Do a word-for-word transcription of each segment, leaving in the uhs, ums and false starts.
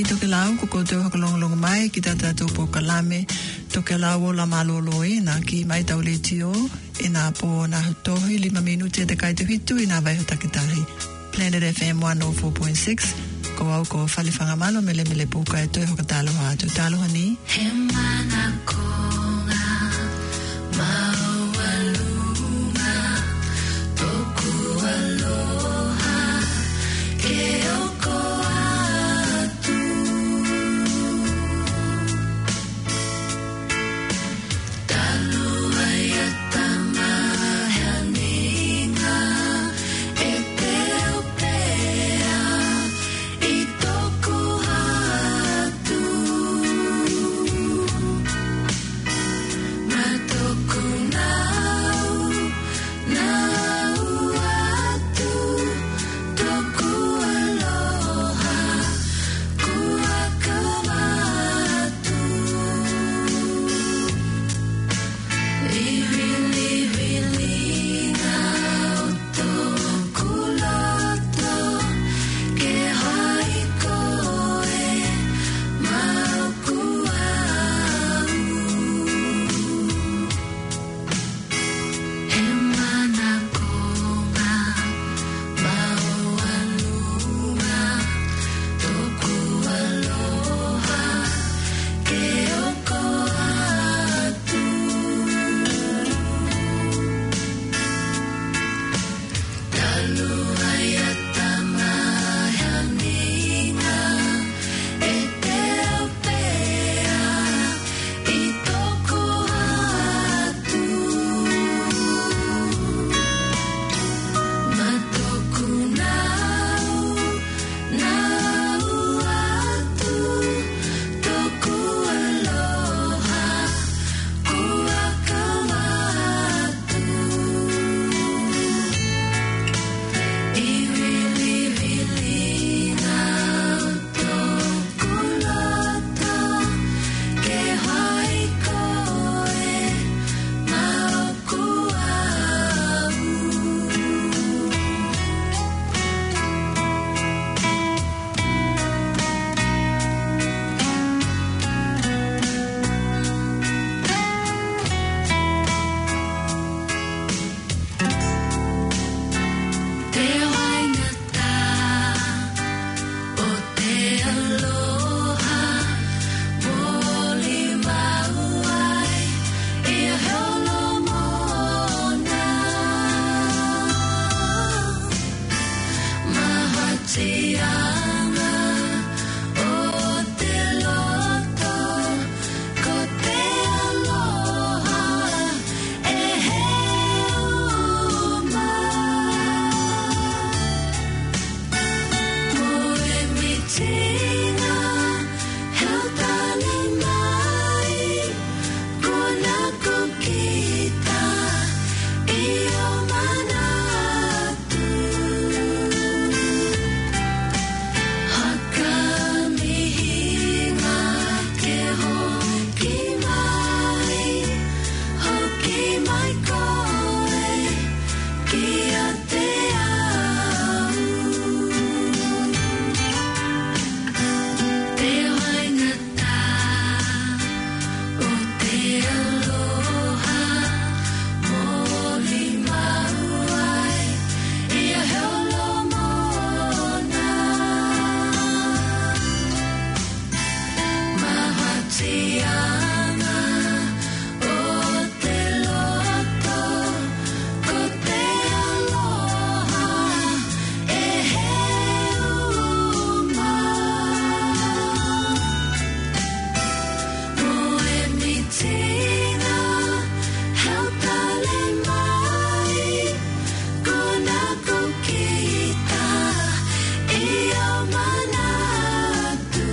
toke lau ko ko te hakalonga mai ki tata topo kalame toke lau la malolo e na ki mai tau le tio e na po na tohi lima minute te kai te hitu ina vai hota kitari Planet F M one oh four point six ko au ko falifanga malo mele mele puka e toi hokatalo ha tu talo hani he mana konga maualuma toku aloha ke oko atu talu ayatama haninga e peo pea i toku atu ma toku nau nau atu toku aloha kua kawatu liwi liwi lina o toku loto ke hai koe mau kuau he mana konga mau aluma toku aloha ke oko atu talu ayatama haninga e teo pea i toku atu ma toku nau nau atu toku aloha kua kawatu iwi liwi lina o toku loto ke hai koe mau kuau te waingata o te aloha moli mauai e holo mona mahatianga o te loto ko te aloha e heuma moe mitina heutani mai kona kukita i o manatu haka mihinga ke hoki mai hoki mai koe kia te au te waingata o te aloha moli mauai ia holo mona mahatianga o te loto ko te aloha e heuma moe mitina heutale mai kona kukita i o manatu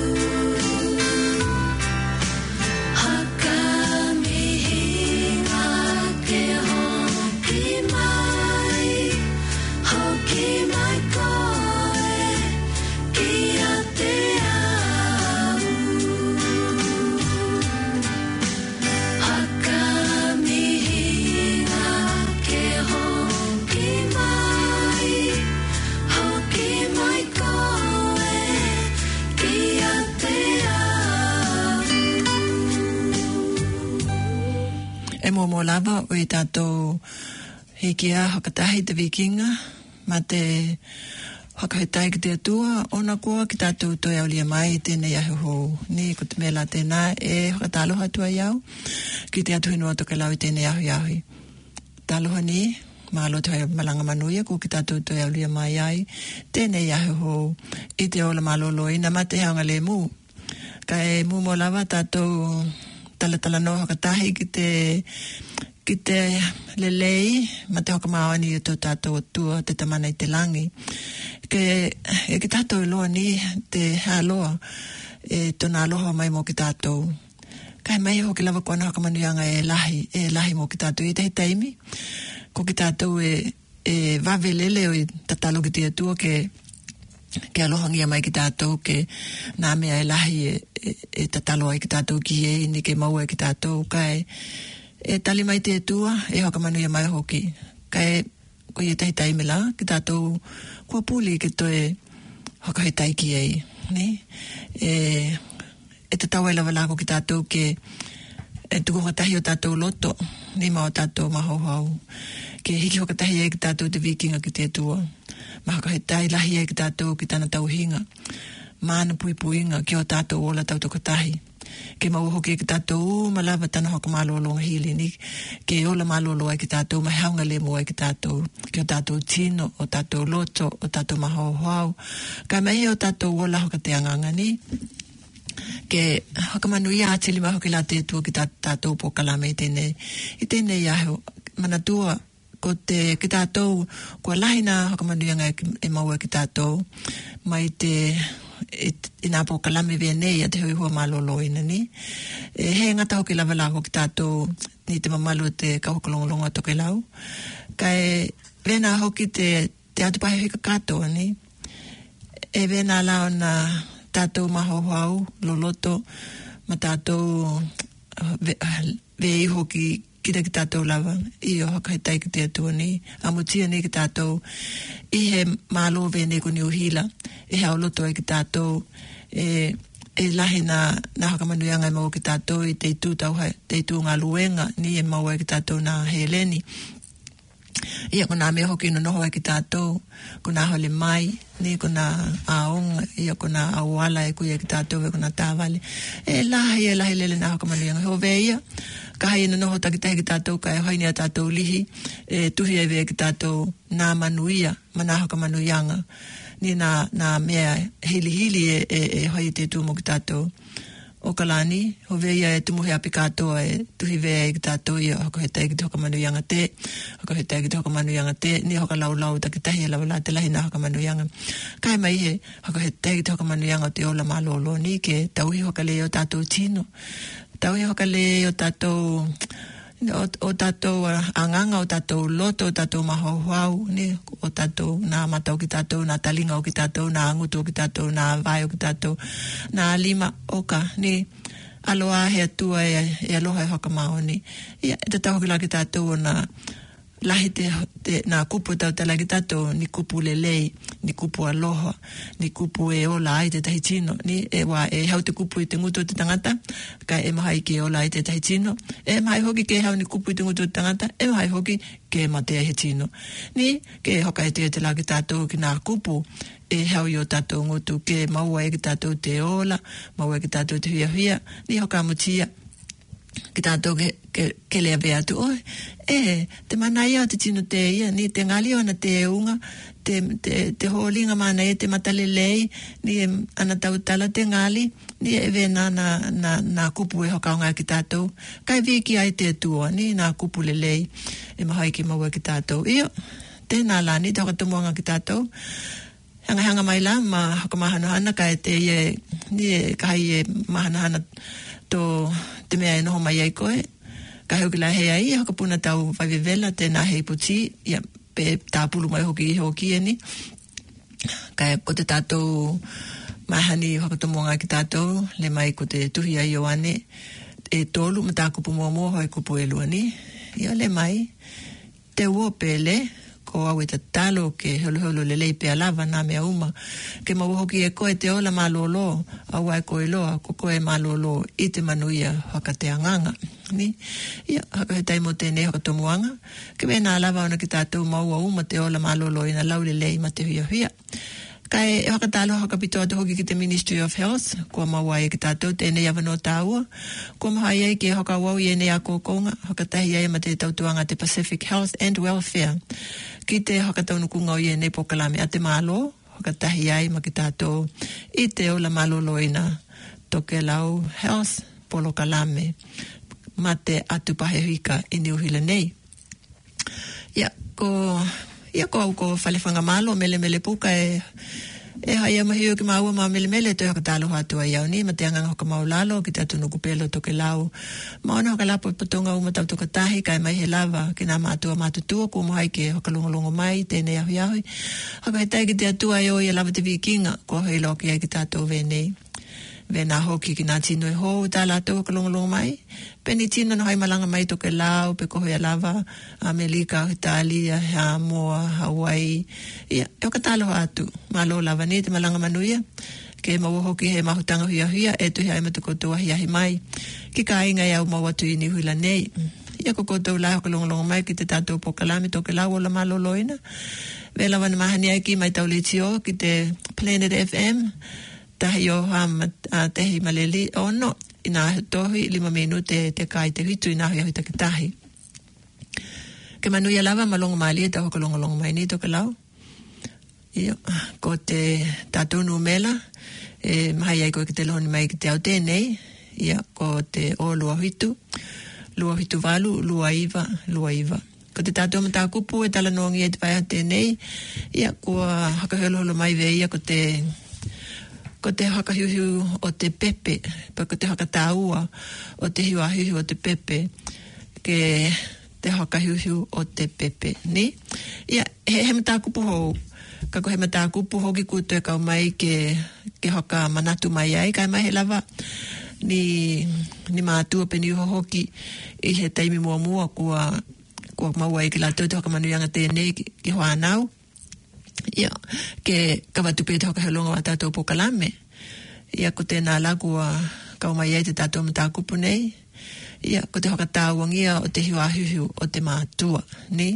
haka mihinga ke hoki mai hoki mai koe kia te au haka mihinga ke hoki mai hoki mai koe kia mo lava o i tātou he kia hakatahi te vikinga, ma te whakahetai ki te atua, ona kua ki tātou toi au lia mai tēnei ahi hou. Ni ko te mela tēnā e whakataloha atua iau, ki te atu hinua toke lau i tēnei ahi ahi. Taloha ni, mahalo te hai malanga manuia, ko ki tātou toi au lia mai ai, tēnei ahi hou, i te ola malolo ina ma te haunga le mū. Ka e mū mo lava tātou talatala no hakatahi ki te ki te lelei, ma te hoka maoni i tō tātou atua, te tamana i te langi. Ke, e ki tātou loa ni, te hāloa, e tōna aloha mai mō ki tātou. Kai mai hoki lava kua hoka manuianga e lahi, e lahi mō ki tātou. I te he taimi, ko ki tātou e, e wavelele o i tatalo ki te atua ke ke alohangia mai ki tātou, ke nā mea e lahi e, e, e tatalo ai ki tātou ki e, ni ke maua ki tātou, kai e tali mai te tua, e hoka manuia mai hoki. Kai, ko i e tahi taimi la, ki tātou kua puli ke toe hoka he taiki ei, ne? E, e te tau e lawa lako ki tātou ke e tuku hokatahi o tātou loto, ni mao tātou maho hau. Ke hiki hokatahi e ki tātou te vikinga ki te tua. Ma hoka he tai lahi e ki tātou ki tāna tauhinga. Mana pui puinga ki o tātou ola tau tokatahi. Ke mau hoki ki tātou malawa tana hoka malolo hili ni ke ola malolo ai ki tātou mai haunga le mo ai ki tātou ki o tātou tino, o tātou loto, o tātou maho hau. Ka mai o tātou ola hoka te anganga ni ke hoka manuia atili mai hoki la te tua ki tātou po kalame i tēnei i tēnei aho manatua ko te ki tātou kua lahina hoka manuia e maua ki tātou mai te e ina po kalame vea nei a te hui hua malolo ina ni. E he ngata hoki lava la hoki tātou ni te mamalu te kauhokalongolonga toke lau. Kai vena hoki te, te atupahe hika katoa ni. E vena lao na tātou maho hau, loloto, ma tātou ve, ve i hoki kita ki tātou lava, i o haka he tai ki te atua ni, amutia ni ki tātou, i he mālo vene ko ni uhila, e hao loto ai ki tātou, e, e lahi na, na haka manuianga e mau ki tātou, i te tū tau hai, te tū ngā luenga, ni e mau ai ki tātou na Heleni. Ia ko nā mea hoki no noho ai ki tātou, ko nā hole mai, ni ko nā aonga, ia ko nā awala e kuia ki tātou, e ko nā tāwale. E lahi, e lahi lele nā haka manuianga. Ho veia, ka hai no noho takitahi ki tātou, ka e haini a tātou lihi, e tuhi e vea ki tātou nā manuia, ma nā haka manuianga. Ni nā, nā mea hili hili e, e, e hai te tūmo ki tātou. O kalani, ho veia e tumuhe api katoa e tuhi vea e ki tātou ia hoko he tai ki te hoka manuianga te, hoko he tai ki te hoka manuianga te, ni hoka lau lau takitahi e lau la te lahi na hoka manuianga. Kai mai he, hoko he tai ki te hoka manuianga o te ola malolo ni ke tauhi hoka le o tātou tino. Tauhi hoka le o tātou, o, o tātou anganga, o tātou loto, o tātou maho hau, ni, o tātou nā matau ki tātou, nā talinga o ki tātou, nā angutu o ki tātou, nā vai o ki tātou, nā lima oka, ni, aloa he atua e, e aloha e hoka mao ni. Ia, e te tau hoki la ki tātou o nā lahi te, te nā kupu tau tala ki tātou, ni kupu lelei, ni kupu aloha, ni kupu e ola ai te tahi tino, ni e wā e hau te kupu i te ngutu o te tangata, ka e mahai ke ola ai te tahi tino, e mahai hoki ke hau ni kupu i te ngutu o te tangata, e mahai hoki ke matea he tino. Ni, ke hoka e te te la ki tātou ki nā kupu, e hau i o tātou ngutu, ke maua e ki tātou te ola, maua e ki tātou te hia hia, ni hoka mutia, ki tātou ke, ke, ke lea bea tu, oi, e, te manai au te tino te ia, ni te ngali o ana te eunga, te, te, te holinga mana e te matalelei, ni e ana tau tala te ngali, ni e vena na, na, na kupu e hokaunga ki tātou, kai viki ai te atua, ni na kupu lelei, e mahai ki maua ki tātou. Io, tēnā la, ni te hokatumuanga ki tātou, hanga hanga mai la, ma hoka mahanahana, kai te ie, ni e kai e mahanahana, tō te mea e noho mai ai koe, ka heo ki la hea i, hoka puna tau whaiwewela, tēnā hei puti, ia, pe tāpulu mai hoki i hoki e ni, ka ko te tātou mahani hoka tomonga ki tātou, le mai ko te tuhi ai o ane, e tolu, ma tā kupu mua mua hoi kupu e lua ni, ia le mai, te ua pele, ko au e tatalo ke holo holo le lei pea lava na mea uma. Ke mau hoki e koe te ola malolo, au ai koe loa, ko koe malolo i te manuia haka te anganga. Ni, ia, haka he taimo tēnei haka tomuanga. Ke mea lava ona ki tātou maua uma te ola malolo ina lau le lei ma te hia hia. Kai e haka tālo haka pito atu hoki ki te Ministry of Health, kua maua e ki tātou tēnei awano tāua. Kua maha iei ki haka wau i ene a kōkonga, haka tahi iei ma te tautuanga te Pacific Health and Welfare. Ki te haka taunukunga o i ene pokalame a te malo, haka tahi iei ma ki tātou i te ola maloloina toke lau Health polo kalame ma te atu pahewika i ni uhila nei. Ia, ko... Ia ko au ko whalewhanga malo, mele mele puka e e hai ama hiu ki maua ma mele mele te haka talo hatua iau ni, ma te anganga hoka maulalo, ki te atu nuku pelo toke lau. Ma ona hoka lapo patonga uma tau toka tahi, kai mai he lava, ki nā mātua mātutua, ko mohai ke hoka longolongo mai, tēnei ahui ahui. Haka he tai ki te atua i o i a lava te vikinga, ko hei loki ai ki tātou venei. Vena hoki ki nā tino e hou, tā lātou hoka longolongo mai. Peni tino no hai malanga mai toke lau, pe koho ia lava, Amerika, Italia, Samoa, Hawaii. Ia, e oka tālo atu, malo lava ni, te malanga manuia. Ke maua hoki he mahutanga huia huia, e tuhi ai matuko tua hiahi mai. Ki ka inga iau mau atu i ni huila nei. Ia ko koutou lai hoka longolongo mai ki te tātou pokalame toke lau o la malo loina. Vela wana mahani ai ki mai taulitio ki te Planet F M. Tahi o ham a tehi maleli o no ina tohi lima minute te kai te hitu ina hui ahuita ki tahi. Ke manuia lava malongo mali e ta hoka longo longo mai ni toka lau. Iyo, ko te tātou numela, e mahai ai koe ki te lohoni mai ki te au tēnei, ia ko te o lua hitu, lua hitu walu, lua iwa, lua iwa. Ko te tātou mata kupu e tala nongi e te waiha tēnei, ia kua haka holo holo mai vei ia ko te ko te hakahiuhiu o te pepe, pa ko te hakataua o te hiuahiuhiu o te pepe, ke te hakahiuhiu o te pepe, ni? Ia, he, he mata kupu hou, kako he mata kupu hoki kutu e kau mai ke, ke haka manatu mai ai, kai mai he lava, ni, ni mātua peni uho hoki i he taimi mua mua kua, kua maua i ki la tau te haka manuianga tēnei ki, ki hoanau. Ia, ke kawatupe te hoka helonga wa tātou pokalame. Ia, ko tēnā lagua kaumai ei te tātou mata kupu nei. Ia, ko te hoka tāwangia o te hiuahiuhiu o te mātua, ni?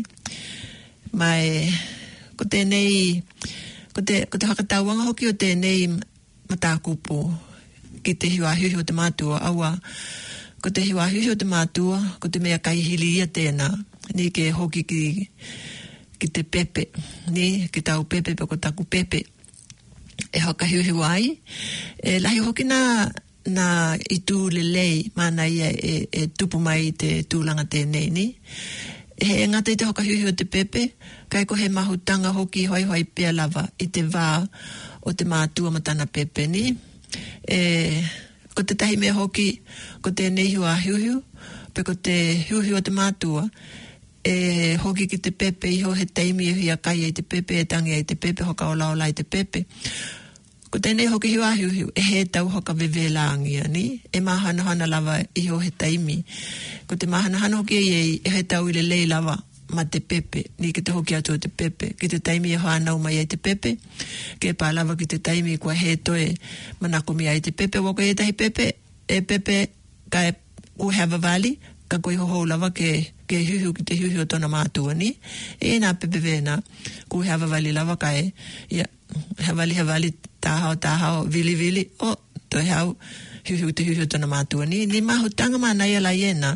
Mai, ko tēnei, ko te, ko te hoka tāwanga hoki o tēnei mata kupu ki te hiuahiuhiu o te mātua. Aua, ko te hiuahiuhiu o te mātua, ko te mea kaihili ia tēnā. Ni ke hoki ki... ki te pepe, ni, ki tau pepe, pe ko taku pepe, e hoka hiuhiu ai, e lahi hoki na, na i tū le lei, mana ia e, e tupu mai te tūlanga tēnei, ni. He ngata i te hoka hiuhiu o te pepe, kai ko he mahutanga hoki hoi hoi pea lava i te wā o te mātua matana pepe, ni. E, ko te tahi mea hoki, ko tēnei hua hiuhiu, pe ko te hiuhiu o te mātua, e hoki ki te pepe iho he teimi e hia kai e te pepe, e tangi e te pepe, hoka ola ola i te pepe. Ko tēnei hoki hiu ahiu hiu, e he tau hoka vevelangia, ni? E mahana hana lava iho he teimi. Ko te mahana hana hoki e e he tau i le lei lava ma te pepe, ni ki te hoki atu o te pepe. Ki te teimi e hoanau mai e te pepe, ke pā lava ki te teimi kua he toe manakumi ai te pepe. Waka e tahi pepe, e pepe ka e Kuhava Valley, ka koe hoho lava ke ke hiuhiu ki te hiuhiu o tona mātua, ni? E nā pepe vena, ku he Havavali lava kai, ia, Havali Havali, tāhao, tāhao, vili vili, o, toi hau, hiuhiu te hiuhiu o tona mātua, ni? Ni mahutanga mā nai ala iena,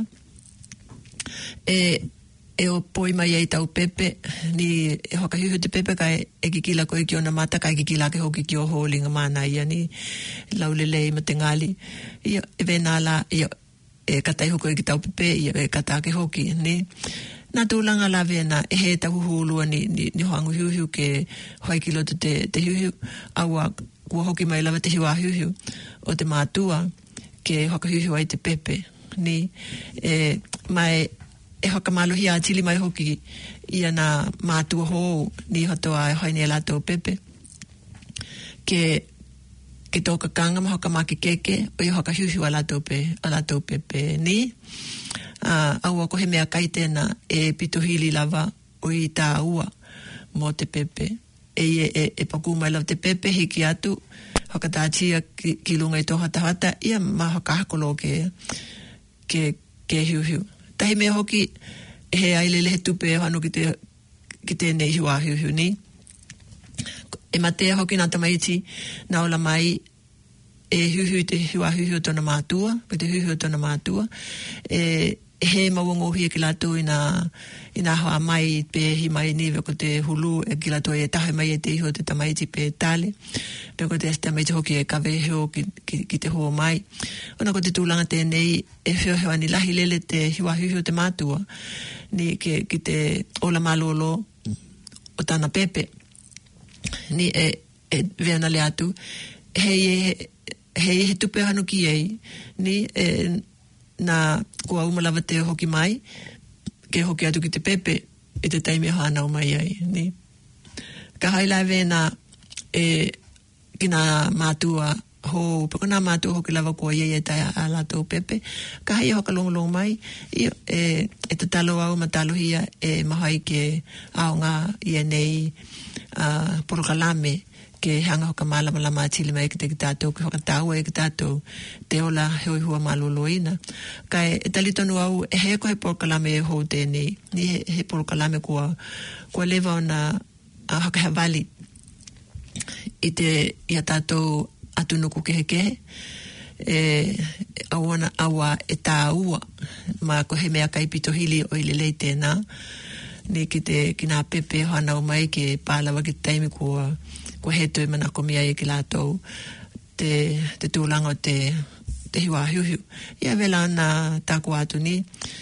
e, e o poi mai ei tau pepe, ni e hoka hiuhiu te pepe kai e kikila koe ki ona mata, kai kikila ke hoki ki o holinga mā nai ia, ni? Laulelei ma te ngali, ia, e vena la, ia, e katai hoko e ki tau pepe, ia e katake hoki, ni? Nā tūlanga la vena, e he tahu hūlua ni, ni, ni hoangu hiuhiu ke hoikilo te, te hiuhiu, aua kua hoki mai lava te hiua hiuhiu o te mātua ke hoka hiuhiu ai te pepe, ni? E, mai, e hoka malohi a tili mai hoki ia nā mātua hou ni hotoa e hoine e lātou pepe, ke ke tōka kanga ma hoka maki keke, o i hoka hiuhiu a lātou pe, a lātou pepe, ni? Uh, aua ko he mea kai tēnā e pitohili lava o i tā ua mo te pepe. E e, e paku mai lau te pepe hiki atu, hakatātia ki, ki lunga i toha tahata, ia ma hakahakolo ke, ke, ke hiu hiu. Tahi mea hoki, he ailele he tupe e hanu ki te, ki te nei hiu a hiu hiu ni. E matea hoki nā tamaiti, nā ola mai, e hiu hiu te hiu a hiu hiu tona mātua, pe te hiu hiu tona mātua, e he mawongo hia ki lato i nā, i nā hoa mai pe hi mai niwe ko te hulu e ki lato e tahe mai e te iho te tamaiti pe tale. Pe ko te tamaiti hoki e kawe heo ki, ki, ki te hoa mai. Ona ko te tūlanga tēnei e whio heo ani lahi lele te hiua hiu te mātua ni ke, ki te ola malolo o tāna pepe. Ni e, e veana le atu. Hei e, hei he tupe hanu ki ei. Ni e, na kua umalawa te hoki mai, ke hoki atu ki te pepe, e te taimi hana o mai ai, ni. Ka hailai vena, e, ki nā mātua ho, pako nā mātua hoki lava kua iei e tai a lātou pepe, ka hai hoka longo longo mai, i, e, e te talo au matalo hia, e mahai ke aonga i e nei uh, porokalame, ke hanga hoka malama lama atili mai ki te ki tātou, ki hoka tāua e ki tātou, te ola hoi hua maloloina. Kai e tali tonu au, e he ko he porokalame e hou tēnei, ni he, he porokalame kua, kua lewa o na uh, haka hawali, i te ia tātou atunuku kehe kehe, e awana awa e tāua, ma ko he mea kaipito hili o ile lei tēnā, ni ki te, ki nā pepe hana o mai ke pālawa ki taimi kua, ko he tui mana ko mia e ki lātou te, te tūlanga o te, te hiwa hiu hiu. Ia vela ana tāku atu ni,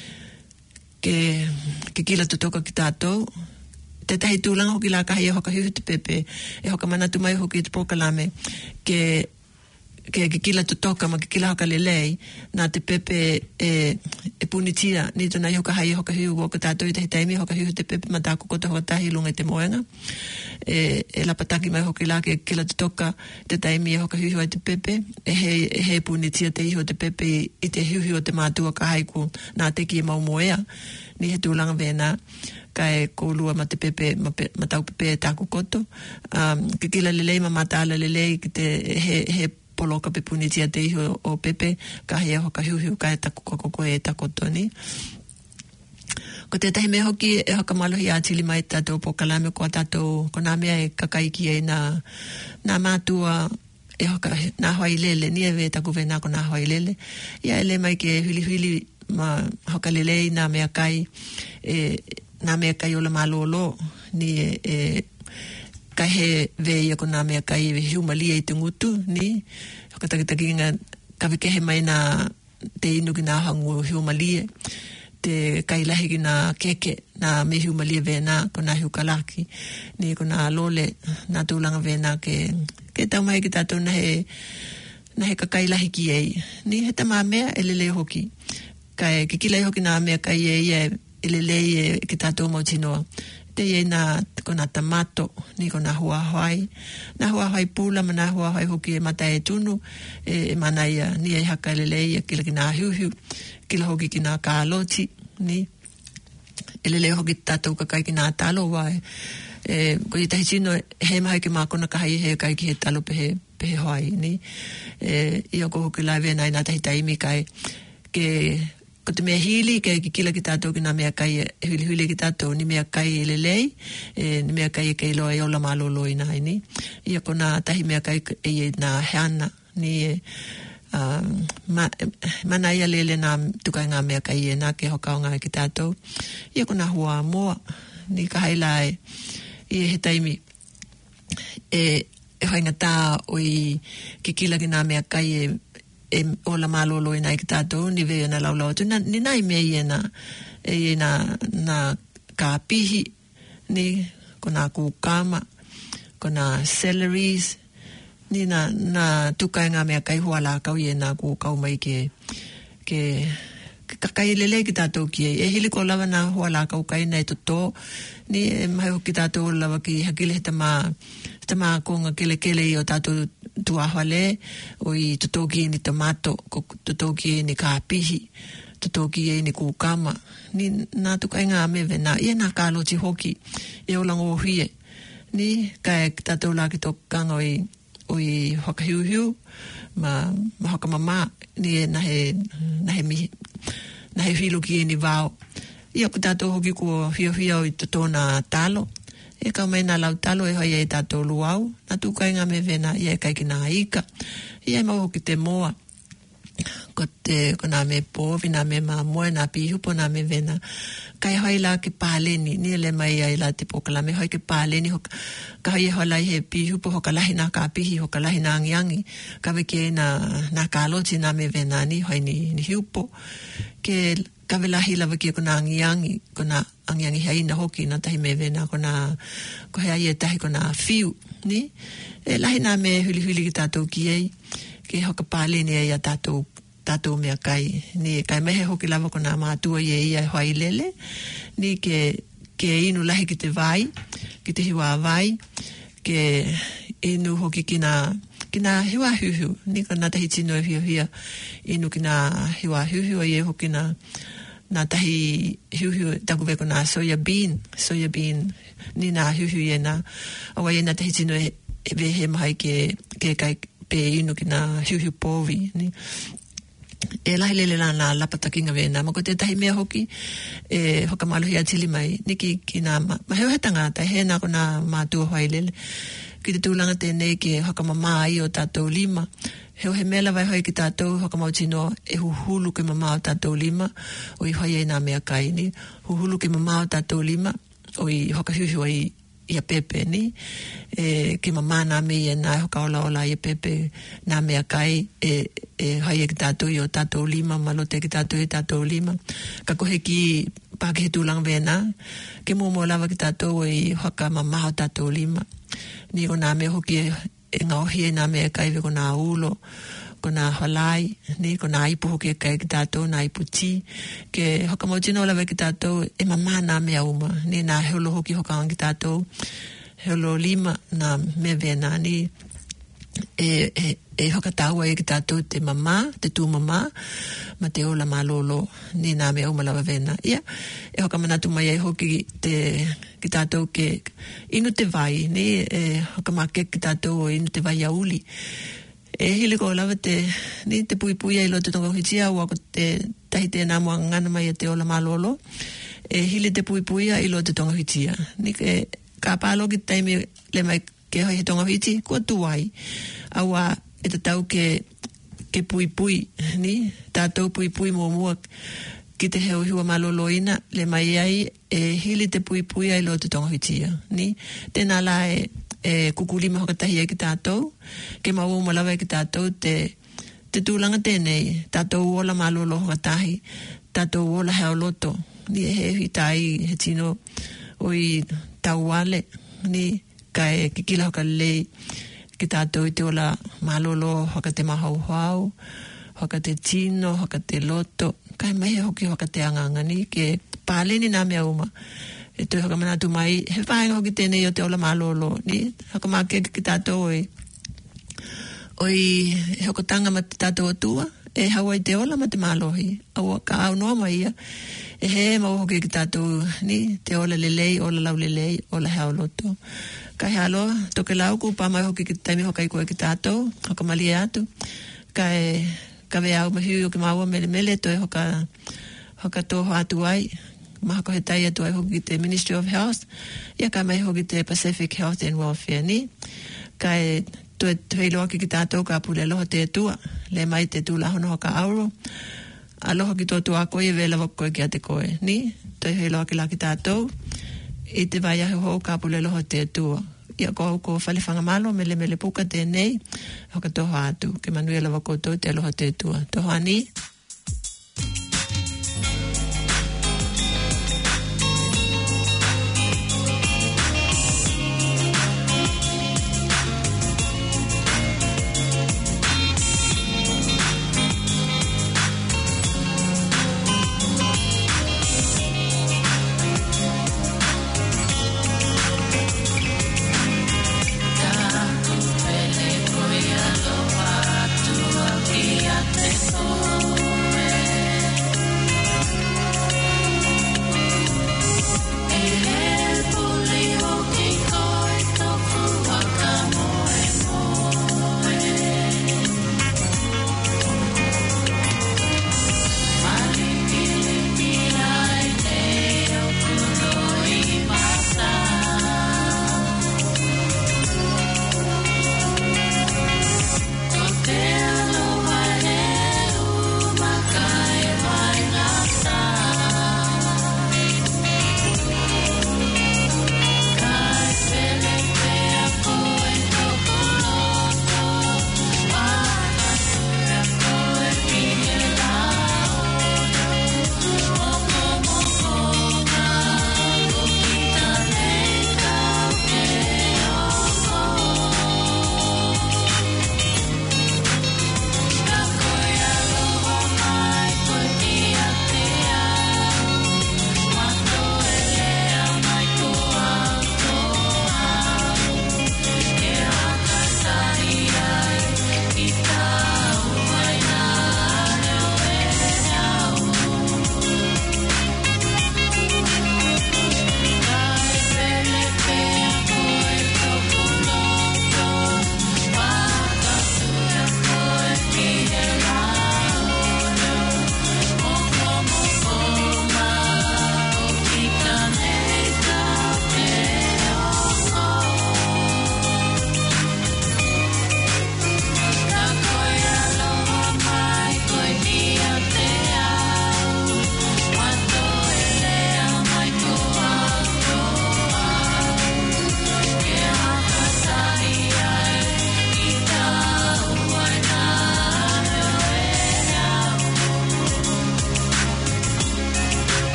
ke, ke kila tutoka ki tātou, te tahi tūlanga hoki la kahi e hoka hiu te pepe, e hoka manatu mai hoki te pokalame, ke, ke, ke kila tutoka ma ke kila hoka lelei, nā te pepe e, e punitia, ni tona i hoka hai e hoka hiu o ka tātou i tahi taimi hoka hiu te pepe ma tāku koto hoka tahi lunga i te moenga. E, e lapataki mai hoki la ke kila tutoka te taimi e hoka hiu ai te pepe, e he, e he punitia te iho te pepe i te hiu hiu te mātua ka haiku nā teki e mau moea, ni he tūlanga vena, ka e kōlua ma te pepe, ma, pe, ma tau pepe e tāku koto, um, ke kila lelei ma mātāla lelei ki te he, he poloka pe punitia te iho o pepe, ka hea hoka hiu hiu ka e taku koko e takoto ni. Ko te tahi mea hoki e hoka malohi ātili mai tātou pokalame ko tātou, ko nā mea e kakaiki e nā, nā mātua e hoka nā hoi lele, ni e we taku ve nā ko nā hoi lele. Ia ele mai ke huli huli ma hoka lelei nā mea kai, e, nā mea kai ola malolo, ni e, e ka he vei ako nā mea kai e hiumalia i te ngutu, ni hoka takitaki inga kawikehe mai nā te inu ki nā hangu hiumalia, te kailahi ki nā keke, nā me hiumalia vena, ko nā hiukalaki, ni ko nā lole, nā tūlanga vena ke, ke tau mai ki tātou na he, na he ka kailahi ki ei. Ni he tamā mea e lele hoki, kai ke kilai hoki nā mea kai e ia e lele e ki tātou mau tinoa. Te ie nā, ko nā tamato, ni ko nā hua hoi, nā hua hoi pula, ma nā hua hoi hoki e mata e tunu, e, e mana ia, ni e haka e lele ia, kila ki nā hiu hiu, kila hoki ki nā kāloti, ni, e lele hoki tātou kakai ki nā talo wai, e, ko i tahi tino, he mahi ki mākona kahai he kai ki he talo pehe, pehe hoi, ni, e, ia ko hoki lai vena i nā tahi taimi kai, ke, ko te mea hili, ke ki kila ki tātou ki nā mea kai, e huli huli ki tātou, ni mea kai e lelei, e, ni mea kai e kei loa e ola malolo i nai, ni, ia ko nā tahi mea kai e e nā heana, ni e, um, ma, mana ia lele nā tukai ngā mea kai e nā ke hoka o ngā ki tātou, ia ko nā hua moa, ni ka hailai, i e he taimi, e, e hoinga tā o i ki kila ki nā mea kai e, e ola malolo i nai ki tātou, ni vea na laulau atu, ni nai mea i e na, e i na, na ka pihi, ni, ko nā kūkama, ko nā celeries, ni na, na tukai ngā mea kai hua la kau i e nā kūkau mai ke, ke, ke kakai lele ki tātou ki e, e hili ko lawa nā hua la kau kai nei toto, ni e mai ho ki tātou lawa ki hakile he tamā, tamā konga kele kele i o tātou tuahale, o i tutoki ni tomato, ko tutoki ni ka pihi, tutoki e ni kukama. Ni nā tukai ngā me vena, ia nā kāloti hoki, e o lango hie. Ni kai tatou la ki tō kanga oi, oi whakahiuhiu, ma, ma hoka mama, ni e nahe, nahe mihi, nahe whilu ki e ni vāo. Ia ku tatou hoki kua hia hia oi tōna talo. E ka mai nā lau talo e hoi e tatou luau, nā tukai ngā me vena, ia e kai ki nā ika. Ia e mau hoki te moa. Ko te, ko nā me pōwi, nā me mā moe, nā pihupo, nā me vena. Kai hoi la ke pāleni, ni le mai ai la te pokalame, hoi ke pāleni, hoka, ka hoi e holai he pihupo, hoka lahi nā ka pihi, hoka lahi nā angiangi, ka weke nā, nā kāloti nā me vena ni, hoi ni, ni hiupo. Ke ka welahi lawa ki ko nā angiangi, ko nā angiangi hei na hoki, nā tahi me vena, ko nā, ko hea i e tahi ko nā whiu, ni? E lahi nā me huli huli ki tātou ki ei, ke hoka pāleni e ia tātou, tātou mea kai. Ni kai mehe hoki lava ko nā mātua i e ia hoi lele. Ni ke, ke inu lahi ki te vai, ki te hiwa vai, ke inu hoki ki nā, ki nā hiwa huhu. Ni ka nā tahi tino e hia hia, inu ki nā hiwa huhu, i e hoki nā, nā tahi huhu, taku veko nā soya bean, soya bean, ni nā huhu i e nā, awa i e nā tahi tino e, e vehe mahai ke, ke kai, pe inu ki nā hiuhiu pōwi, ni. E lahi lele la nā lapatakinga vena, ma ko te tahi mea hoki, e hoka maluhi a tili mai, niki ki nā, ma, ma heo he tangata, he nā ko nā mātua hoi lele, ki te tūlanga tēnei ke hoka mamā ai o tātou lima, heo he mela vai hoi ki tātou, hoka mau tino, e huhulu ki mamā o tātou lima, o i hoi e nā mea kai, ni, huhulu ki mamā o tātou lima, o i hoka hiuhiu ai, ia pepe ni, e, ke mama nā me ia nā hoka ola ola ia pepe nā mea kai, e, e hai e ki tātou i o tātou lima, malote ki tātou i tātou lima, ka kohe ki pāke he tūlang vena, ke mō mō lawa ki tātou i hoka mama o tātou lima, ni o nā mea hoki e, e ngauhi e nā mea kai ve ko nā ulo, ko nā halai, ni ko nā ipu hoki e kai ki tātou, nā ipu ti, ke hoka mau tino lawa ki tātou, e mama nā mea uma, ni nā heolo hoki hoka ang ki tātou, heolo lima nā mea vena, ni e, e, e hoka tāua e ki tātou te mama, te tū mama, ma te ola malolo, ni nā mea uma lawa vena. Ia, e hoka manatu mai e hoki te, ki tātou ke inu te vai, ni e hoka make ki tātou o inu te vai auli, e hili ko lawa te, ni te pui pui ai lo te tonga hitia, ua ko te tahi te nā mua ngana mai e te ola malolo, e hili te pui pui ai lo te tonga hitia. Ni ke, ka pālo ki taimi le mai ke hoi he tonga hiti, kua tuai, aua e te tau ke, ke pui pui, ni, tātou pui pui mua mua, ki te heo hiwa malolo ina, le mai ai, e hili te pui pui ai lo te tonga hitia, ni, tēnā la e, e kukulima hoka tahi e ki tātou, ke mau o malawa e ki tātou, te, te tūlanga tēnei, tātou ola malolo hoka tahi, tātou ola heo loto, ni e he hitai, he tino, oi tau wale, ni kai ke kila hoka lei, ki tātou i te ola malolo hoka te mahau hau, hoka te tino, hoka te loto, kai mehe hoki hoka te anganga, ni ke pāleni nā mea uma, e toi hoka manatu mai, he whaenga hoki tēnei o te ola malolo, ni, hoka make ki tātou oi, oi, he hoko tanga ma te tātou atua, e hawa i te ola ma te malohi, aua ka au noa mai ia, e he mau hoki ki tātou, ni, te ola lelei, ola lau lelei, ola heo loto. Ka he aloa, toke lau ku pā mai hoki ki taimi hoka i koe ki tātou, hoka mali e atu, ka e, ka vea au mahiu o ki maua mele mele, toi hoka, hoka toho atu ai, maha ko he tai atu ai hoki te Ministry of Health, ia ka mai hoki te Pacific Health and Welfare, ni, ka e tue tueiloa ki ki tātou ka pule loha te atua, le mai te tūla hono hoka auro, aloha ki tō tua koe e vela wakoe ki a te koe, ni, tue heiloa ki la ki tātou, i te vai ahe ho ka pule loha te atua, ia ko au ko whalewhanga malo, mele mele puka tēnei, hoka toho atu, ke manuela wako tō te aloha te atua, toho ani.